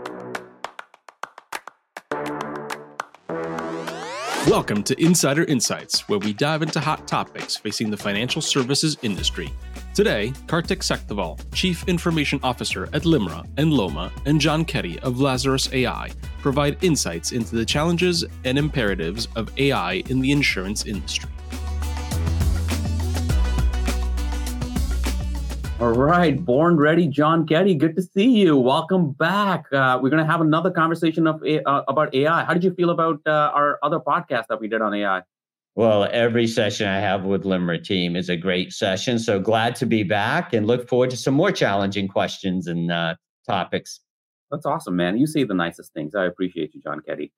Welcome to Insider Insights, where we dive into hot topics facing the financial services industry. Today, Kartik Sekhtival, Chief Information Officer at Limra and Loma, and John Ketty of Lazarus AI provide insights into the challenges and imperatives of AI in the insurance industry. All right, born ready, John Ketty. Good to see you. Welcome back. We're going to have another conversation about AI. How did you feel about our other podcast that we did on AI? Well, every session I have with Limra team is a great session. So glad to be back and look forward to some more challenging questions and topics. That's awesome, man. You say the nicest things. I appreciate you, John Ketty.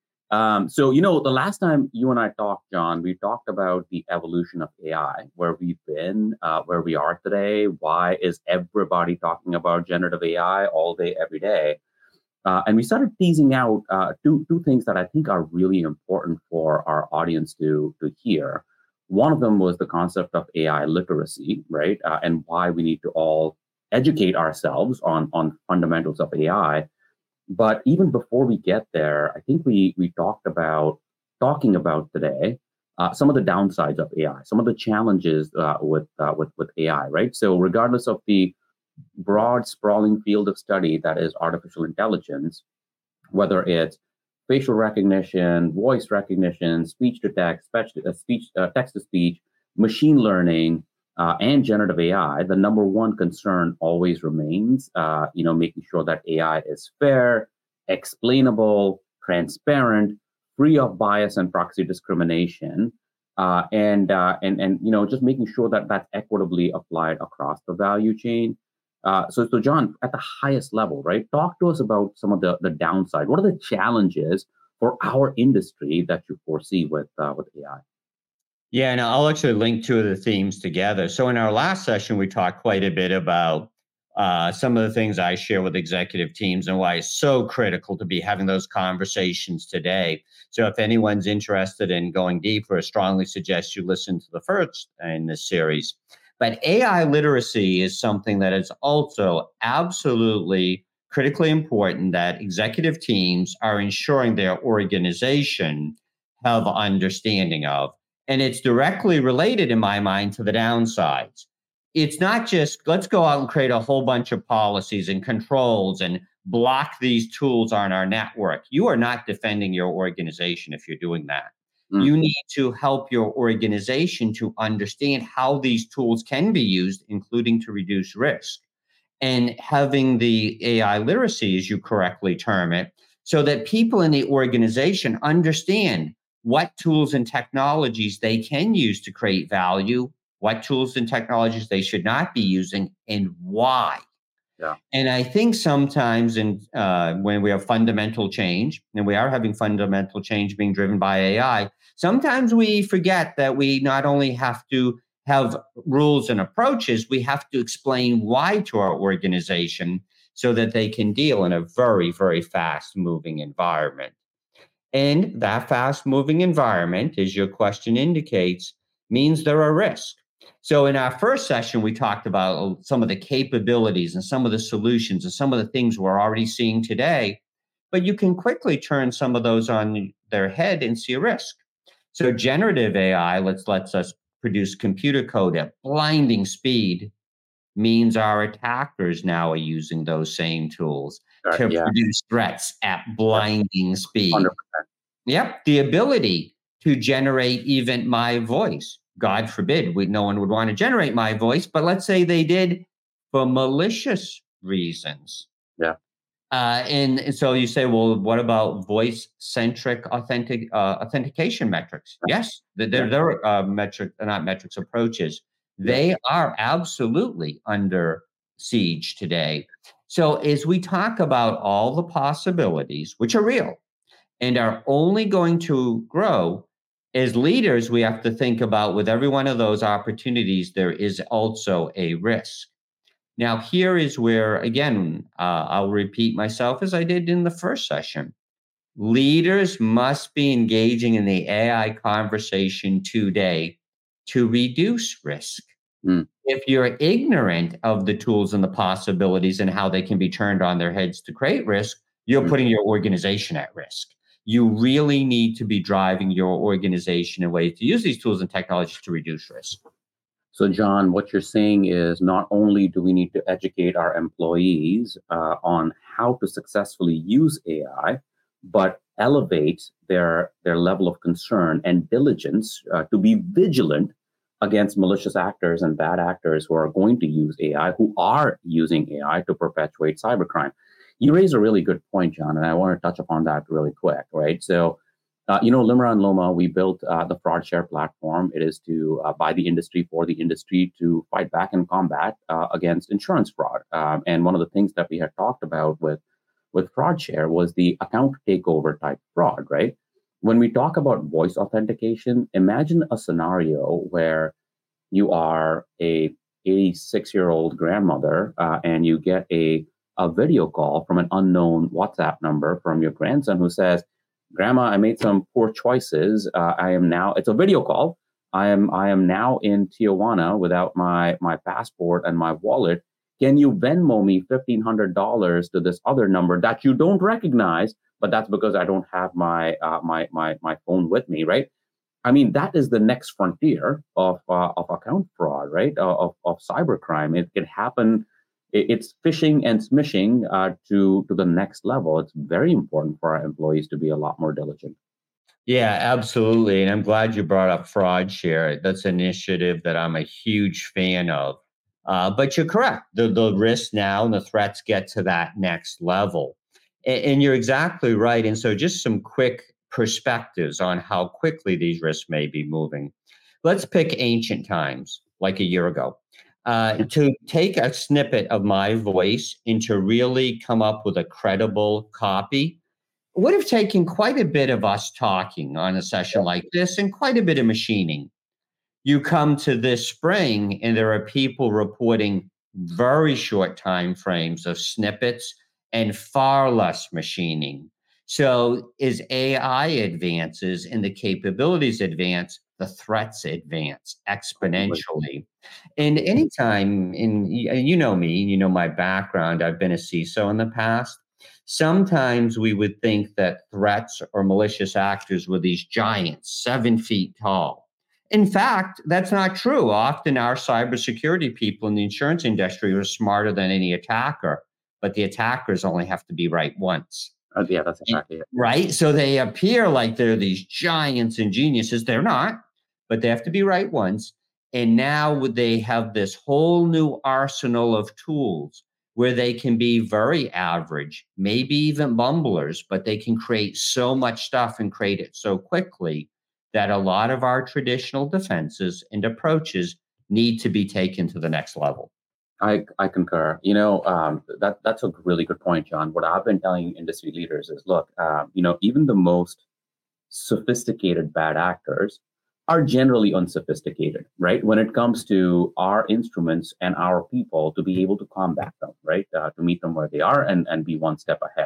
The last time you and I talked, John, we talked about the evolution of AI, where we've been, where we are today. Why is everybody talking about generative AI all day, every day? And we started teasing out two things that I think are really important for our audience to hear. One of them was the concept of AI literacy, right? And why we need to all educate ourselves on fundamentals of AI. But even before we get there, I think we talking about today some of the downsides of AI, some of the challenges with AI, right? So regardless of the broad, sprawling field of study that is artificial intelligence, whether it's facial recognition, voice recognition, speech to text, text to speech, machine learning, and generative AI, the number one concern always remains, making sure that AI is fair, explainable, transparent, free of bias and proxy discrimination, and just making sure that that's equitably applied across the value chain. So John, at the highest level, right? Talk to us about some of the downside. What are the challenges for our industry that you foresee with AI? Yeah, and I'll actually link two of the themes together. So in our last session, we talked quite a bit about some of the things I share with executive teams and why it's so critical to be having those conversations today. So if anyone's interested in going deeper, I strongly suggest you listen to the first in this series. But AI literacy is something that is also absolutely critically important that executive teams are ensuring their organization have understanding of. And it's directly related, in my mind, to the downsides. It's not just, let's go out and create a whole bunch of policies and controls and block these tools on our network. You are not defending your organization if you're doing that. Mm. You need to help your organization to understand how these tools can be used, including to reduce risk. And having the AI literacy, as you correctly term it, so that people in the organization understand what tools and technologies they can use to create value, what tools and technologies they should not be using, and why. Yeah. And I think sometimes when we have fundamental change, and we are having fundamental change being driven by AI, sometimes we forget that we not only have to have rules and approaches, we have to explain why to our organization so that they can deal in a very, very fast-moving environment. And that fast-moving environment, as your question indicates, means there are risks. So in our first session, we talked about some of the capabilities and some of the solutions and some of the things we're already seeing today, but you can quickly turn some of those on their head and see a risk. So generative AI lets us produce computer code at blinding speed, means our attackers now are using those same tools to produce threats at blinding speed. 100%. Yep. The ability to generate even my voice. God forbid, no one would want to generate my voice, but let's say they did for malicious reasons. Yeah. And so you say, well, what about voice-centric authentication metrics? Yes, they're approaches. They are absolutely under siege today. So as we talk about all the possibilities, which are real and are only going to grow, as leaders, we have to think about with every one of those opportunities, there is also a risk. Now, here is where, again, I'll repeat myself as I did in the first session. Leaders must be engaging in the AI conversation today to reduce risk. Mm. If you're ignorant of the tools and the possibilities and how they can be turned on their heads to create risk, you're putting your organization at risk. You really need to be driving your organization in ways to use these tools and technologies to reduce risk. So, John, what you're saying is not only do we need to educate our employees on how to successfully use AI, but elevate their level of concern and diligence to be vigilant against malicious actors and bad actors who are going to use AI, who are using AI to perpetuate cybercrime. You raise a really good point, John, and I want to touch upon that really quick, right? So, Limra and Loma, we built the FraudShare platform. It is to by the industry for the industry to fight back and combat against insurance fraud. And one of the things that we had talked about with FraudShare was the account takeover type fraud, right? When we talk about voice authentication, imagine a scenario where you are a 86-year-old grandmother and you get a video call from an unknown WhatsApp number from your grandson who says, "Grandma, I made some poor choices. It's a video call. I am now in Tijuana without my passport and my wallet. Can you Venmo me $1,500 to this other number that you don't recognize? But that's because I don't have my phone with me," right? I mean, that is the next frontier of account fraud, right? Of cybercrime. It can happen. It's phishing and smishing to the next level. It's very important for our employees to be a lot more diligent. Yeah, absolutely. And I'm glad you brought up FraudShare. That's an initiative that I'm a huge fan of. But you're correct. The risks now and the threats get to that next level. And you're exactly right. And so just some quick perspectives on how quickly these risks may be moving. Let's pick ancient times, like a year ago. To take a snippet of my voice and to really come up with a credible copy would have taken quite a bit of us talking on a session like this and quite a bit of machining. You come to this spring and there are people reporting very short time frames of snippets and far less machining. So as AI advances and the capabilities advance, the threats advance exponentially. And anytime, and you know me, you know my background, I've been a CISO in the past. Sometimes we would think that threats or malicious actors were these giants, 7 feet tall. In fact, that's not true. Often our cybersecurity people in the insurance industry are smarter than any attacker, but the attackers only have to be right once. Yeah, that's exactly it. Right? So they appear like they're these giants and geniuses. They're not, but they have to be right once. And now they have this whole new arsenal of tools where they can be very average, maybe even bumblers, but they can create so much stuff and create it so quickly that a lot of our traditional defenses and approaches need to be taken to the next level. I concur. That's a really good point, John. What I've been telling industry leaders is, look, even the most sophisticated bad actors are generally unsophisticated, right? When it comes to our instruments and our people to be able to combat them, right? To meet them where they are and be one step ahead.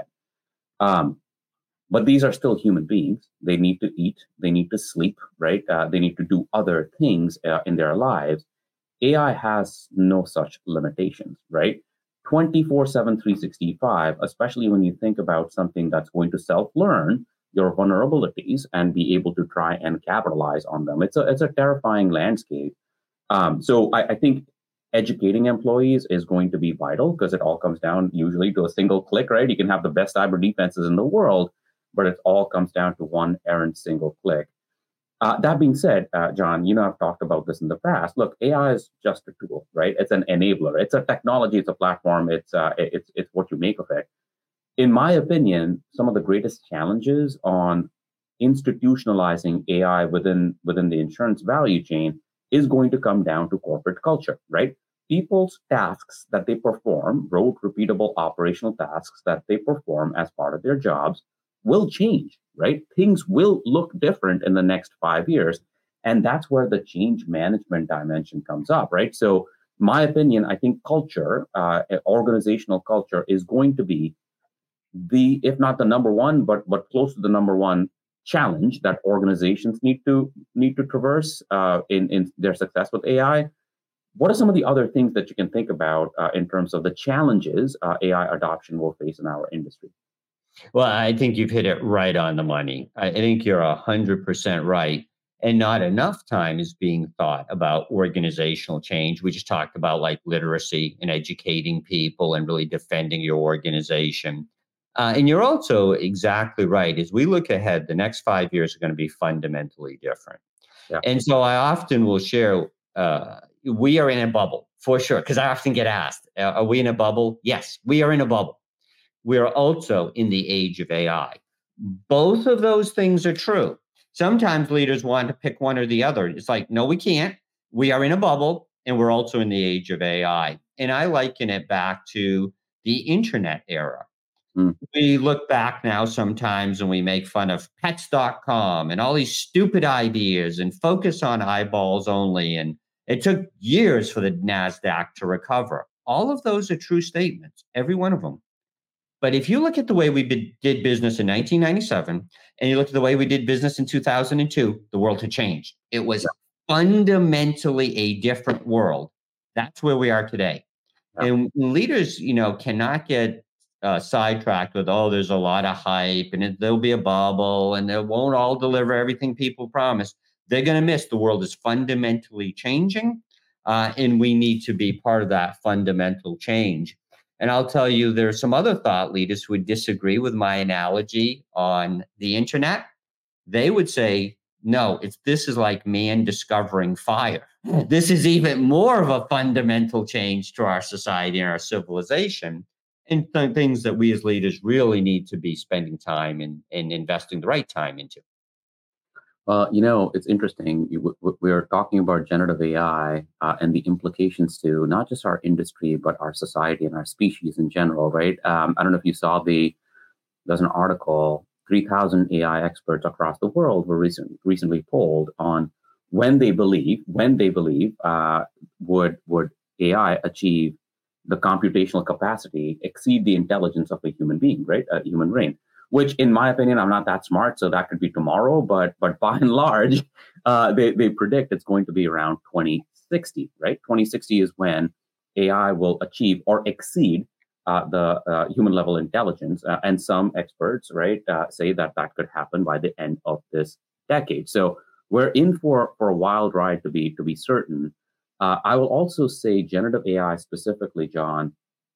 But these are still human beings. They need to eat. They need to sleep, right? They need to do other things in their lives. AI has no such limitations, right? 24/7, 365, especially when you think about something that's going to self-learn your vulnerabilities and be able to try and capitalize on them. It's a terrifying landscape. So I think educating employees is going to be vital because it all comes down usually to a single click, right? You can have the best cyber defenses in the world, but it all comes down to one errant single click. That being said, John, I've talked about this in the past. Look, AI is just a tool, right? It's an enabler. It's a technology. It's a platform. It's what you make of it. In my opinion, some of the greatest challenges on institutionalizing AI within the insurance value chain is going to come down to corporate culture, right? People's tasks that they perform, rote, repeatable operational tasks that they perform as part of their jobs will change, right? Things will look different in the next 5 years. And that's where the change management dimension comes up, right? So, my opinion, I think culture, organizational culture is going to be if not the number one, but close to the number one challenge that organizations need to traverse in their success with AI. What are some of the other things that you can think about in terms of the challenges AI adoption will face in our industry? Well, I think you've hit it right on the money. I think you're 100% right. And not enough time is being thought about organizational change. We just talked about like literacy and educating people and really defending your organization. And you're also exactly right. As we look ahead, the next 5 years are going to be fundamentally different. Yeah. And so I often will share, we are in a bubble for sure, because I often get asked, are we in a bubble? Yes, we are in a bubble. We are also in the age of AI. Both of those things are true. Sometimes leaders want to pick one or the other. It's like, no, we can't. We are in a bubble and we're also in the age of AI. And I liken it back to the internet era. We look back now sometimes and we make fun of pets.com and all these stupid ideas and focus on eyeballs only. And it took years for the NASDAQ to recover. All of those are true statements, every one of them. But if you look at the way we did business in 1997 and you look at the way we did business in 2002, the world had changed. It was fundamentally a different world. That's where we are today. Yeah. And leaders, cannot get sidetracked with, oh, there's a lot of hype and there'll be a bubble and they won't all deliver everything people promise. They're going to miss. The world is fundamentally changing, and we need to be part of that fundamental change. And I'll tell you, there are some other thought leaders who would disagree with my analogy on the internet. They would say, no, this is like man discovering fire. This is even more of a fundamental change to our society and our civilization, and things that we as leaders really need to be spending time and investing the right time into. It's interesting. We're talking about generative AI and the implications to not just our industry, but our society and our species in general, right? I don't know if you saw there's an article, 3,000 AI experts across the world were recently polled on when they believe would AI achieve the computational capacity exceed the intelligence of a human being, right? A human brain. Which, in my opinion, I'm not that smart, so that could be tomorrow. But by and large, they predict it's going to be around 2060, right? 2060 is when AI will achieve or exceed the human level intelligence, and some experts, right, say that could happen by the end of this decade. So we're in for a wild ride, to be certain. I will also say generative AI specifically, John.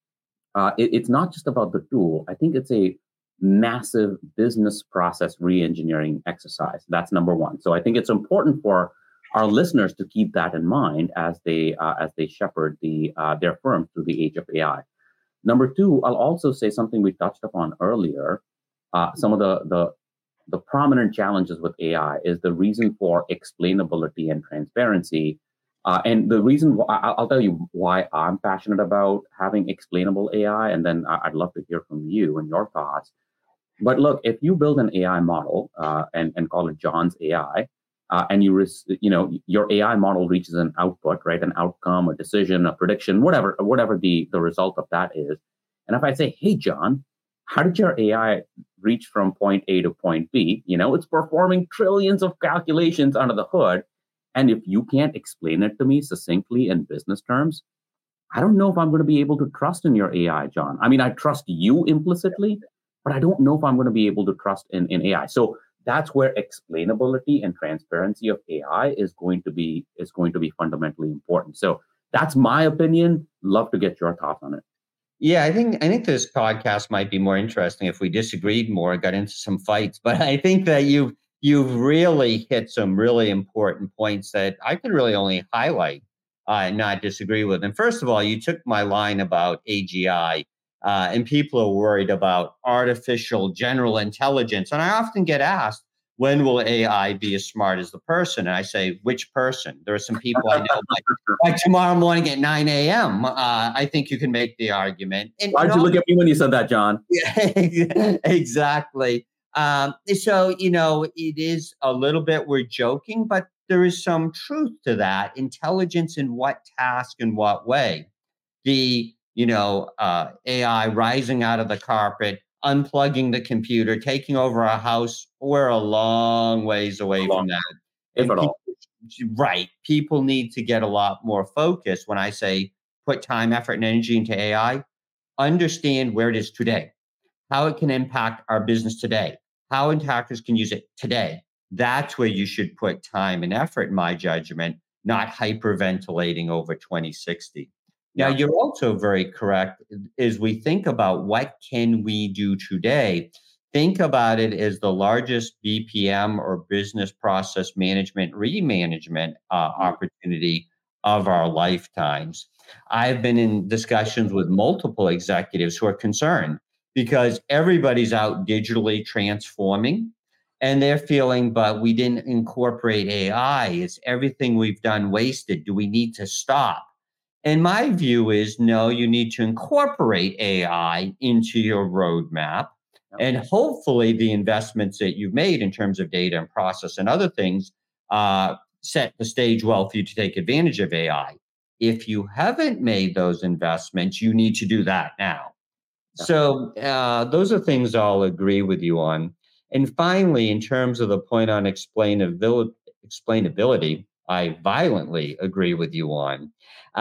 It's not just about the tool. I think it's a massive business process re-engineering exercise. That's number one. So I think it's important for our listeners to keep that in mind as they shepherd their firms through the age of AI. Number two, I'll also say something we touched upon earlier. Some of the prominent challenges with AI is the reason for explainability and transparency. And the reason I'll tell you why I'm passionate about having explainable AI, and then I'd love to hear from you and your thoughts. But look, if you build an AI model and call it John's AI, and your AI model reaches an output, right, an outcome, a decision, a prediction, whatever the result of that is, and if I say, hey, John, how did your AI reach from point A to point B? It's performing trillions of calculations under the hood. And if you can't explain it to me succinctly in business terms, I don't know if I'm going to be able to trust in your AI, John. I mean, I trust you implicitly, but I don't know if I'm going to be able to trust in AI. So that's where explainability and transparency of AI is going to be fundamentally important. So that's my opinion. Love to get your thoughts on it. Yeah, I think this podcast might be more interesting if we disagreed more, got into some fights. But I think that you've really hit some really important points that I can really only highlight and not disagree with. And first of all, you took my line about AGI, and people are worried about artificial general intelligence. And I often get asked, when will AI be as smart as the person? And I say, which person? There are some people I know, like tomorrow morning at 9 a.m., I think you can make the argument. And, why'd you look at me when you said that, John? Yeah, exactly. So, it is a little bit, we're joking, but there is some truth to that. Intelligence in what task and what way? The, AI rising out of the carpet, unplugging the computer, taking over a house, we're a long ways away from that. If at all. Right. People need to get a lot more focused. When I say put time, effort, and energy into AI, understand where it is today. how it can impact our business today, how attackers can use it today. That's where you should put time and effort, in my judgment, not hyperventilating over 2060. Now, Yeah. you're also very correct as we think about what can we do today. Think about it as the largest BPM or business process management remanagement opportunity of our lifetimes. I've been in discussions with multiple executives who are concerned because everybody's out digitally transforming and they're feeling, but we didn't incorporate AI. Is everything we've done wasted? Do we need to stop? And my view is no, you need to incorporate AI into your roadmap. And hopefully, the investments that you've made in terms of data and process and other things set the stage well for you to take advantage of AI. If you haven't made those investments, you need to do that now. So those are things I'll agree with you on. And finally, in terms of the point on explainability, I violently agree with you on.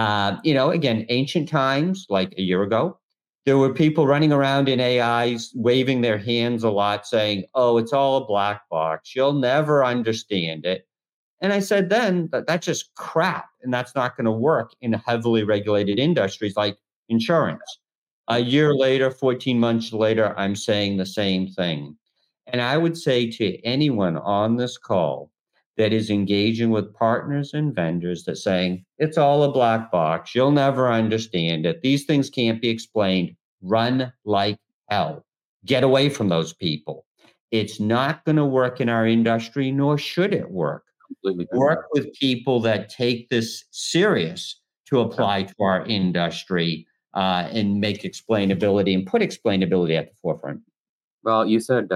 Again, ancient times, like a year ago, there were people running around in AIs, waving their hands a lot, saying, oh, it's all a black box. You'll never understand it. And I said then that that's just crap. And that's not going to work in heavily regulated industries like insurance. A year later, 14 months later, I'm saying the same thing. And I would say to anyone on this call that is engaging with partners and vendors that saying, it's all a black box, you'll never understand it, these things can't be explained, run like hell. Get away from those people. It's not going to work in our industry, nor should it work. Work with people that take this serious to apply to our industry and make explainability and put explainability at the forefront. Well, you said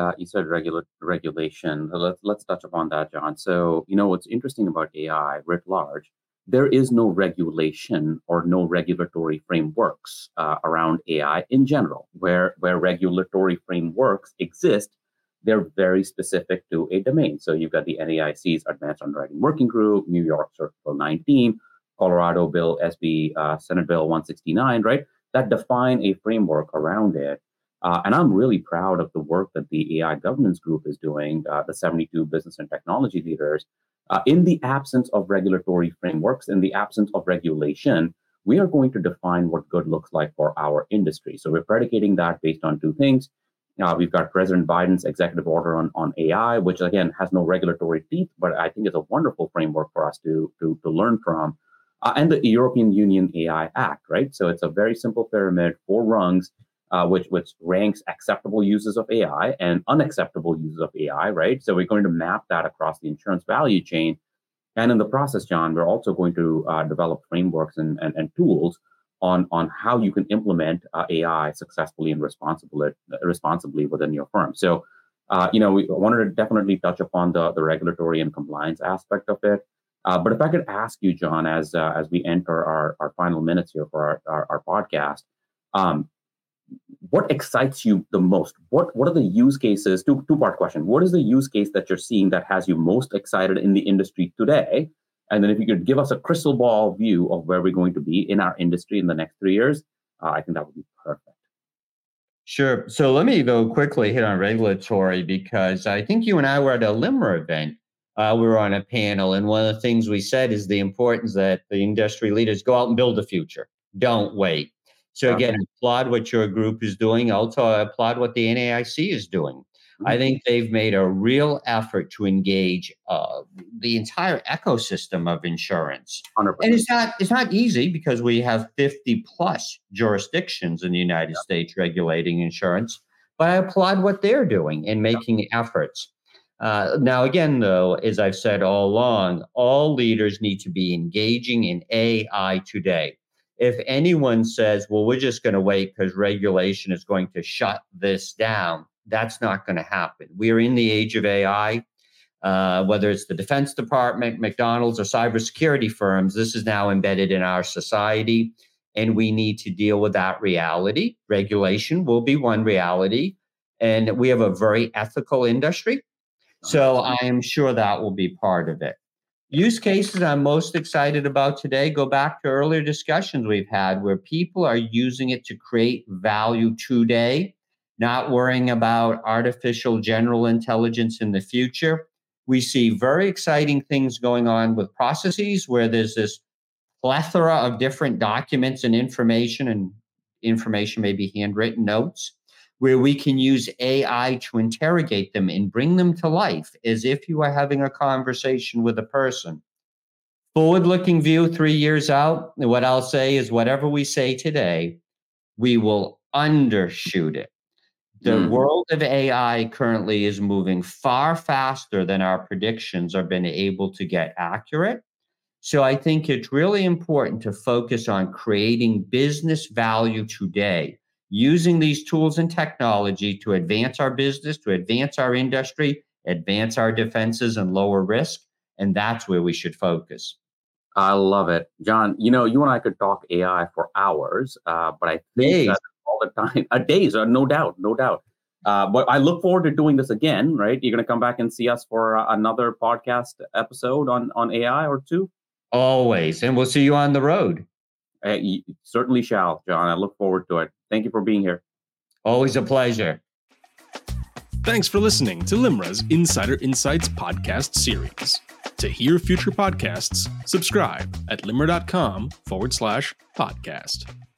regulation. Let's touch upon that, John. So, what's interesting about AI writ large, there is no regulation or no regulatory frameworks around AI in general. Where regulatory frameworks exist, they're very specific to a domain. So you've got the NAIC's Advanced Underwriting Working Group, New York Circle 19, Colorado Bill SB Senate Bill 169, right? That define a framework around it. And I'm really proud of the work that the AI governance group is doing, the 72 business and technology leaders. In the absence of regulatory frameworks, in the absence of regulation, we are going to define what good looks like for our industry. So we're predicating that based on two things. We've got President Biden's executive order on AI, which again has no regulatory teeth, but I think is a wonderful framework for us to learn from. And the European Union AI Act, right? So it's a very simple pyramid, 4 rungs, which ranks acceptable uses of AI and unacceptable uses of AI, right? So we're going to map that across the insurance value chain. And in the process, John, we're also going to develop frameworks and tools on how you can implement AI successfully and responsibly within your firm. So, we wanted to definitely touch upon the regulatory and compliance aspect of it. But if I could ask you, John, as we enter our final minutes here for our podcast, what excites you the most? What are the use cases? Two-part question. What is the use case that you're seeing that has you most excited in the industry today? And then if you could give us a crystal ball view of where we're going to be in our industry in the next 3 years, I think that would be perfect. Sure. So let me go quickly hit on regulatory because I think you and I were at a LIMRA event. We were on a panel, and one of the things we said is the importance that the industry leaders go out and build the future. Don't wait. So again, I applaud what your group is doing. Also, I applaud what the NAIC is doing. I think they've made a real effort to engage the entire ecosystem of insurance. 100%. And it's not easy because we have 50 plus jurisdictions in the United States regulating insurance. But I applaud what they're doing and making efforts. Now, again, though, as I've said all along, all leaders need to be engaging in AI today. If anyone says, well, we're just going to wait because regulation is going to shut this down, that's not going to happen. We are in the age of AI, whether it's the Defense Department, McDonald's, or cybersecurity firms. This is now embedded in our society, and we need to deal with that reality. Regulation will be one reality, and we have a very ethical industry. So I am sure that will be part of it. Use cases I'm most excited about today go back to earlier discussions we've had where people are using it to create value today not worrying about artificial general intelligence in the future. We see very exciting things going on with processes where there's this plethora of different documents and information may be handwritten notes, where we can use AI to interrogate them and bring them to life as if you are having a conversation with a person. Forward-looking view 3 years out, what I'll say is whatever we say today, we will undershoot it. The world of AI currently is moving far faster than our predictions have been able to get accurate. So I think it's really important to focus on creating business value today, using these tools and technology to advance our business, to advance our industry, advance our defenses and lower risk. And that's where we should focus. I love it. John, you and I could talk AI for hours, but I think that all the time, days, no doubt. But I look forward to doing this again, right? You're going to come back and see us for another podcast episode on AI or two? Always. And we'll see you on the road. You certainly shall, John. I look forward to it. Thank you for being here. Always a pleasure. Thanks for listening to LIMRA's Insider Insights podcast series. To hear future podcasts, subscribe at limra.com/podcast.